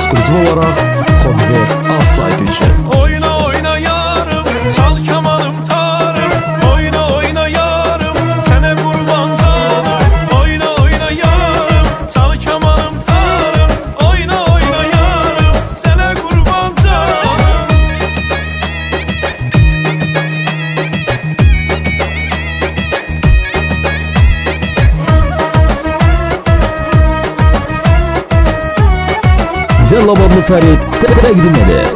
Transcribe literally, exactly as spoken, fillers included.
ekskluziv olaraq Xodver az saytı üçün. Oyna oyna yarım, çal kamanım tarım. Oyna oyna yarım, sənə qurban canım. Oyna oyna yarım, çal kamanım tarım. Oyna oyna yarım, sənə qurban canım. Cəllabadlı Fərid təqdim edir.